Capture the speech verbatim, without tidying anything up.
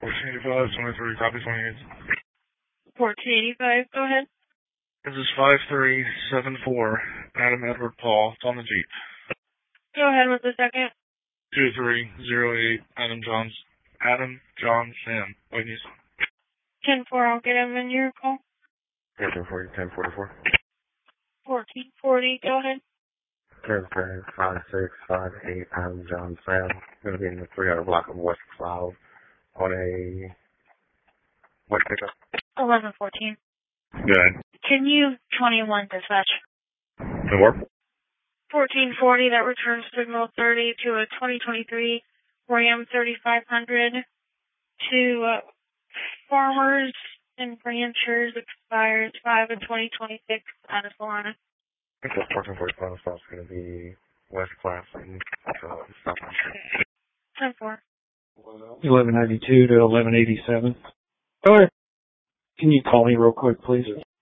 fourteen eighty-five, twenty-three, copy twenty-eight. fourteen eighty-five, go ahead. This is five three seven four, Adam Edward Paul. It's on the Jeep. Go ahead with the second. two three zero eight, Adam Johns. Adam John Sam. Witness. ten four, I'll get him in your call. fourteen forty, ten forty-four. fourteen forty, go ahead. ten five six five eight, Adam John Sam. Going to be in the three hundred block of West Cloud on a what pickup? eleven fourteen. Good. Can you twenty-one dispatch? The work? fourteen forty, that returns signal thirty to a twenty twenty-three Ram thirty-five hundred to uh, Farmers and Ranchers, expires five of twenty twenty-six out of Solana. Okay, fourteen forty-five stop's going to be West Class and uh, South. ten four. eleven ninety-two to eleven eighty-seven. Go ahead. Can you call me real quick, please?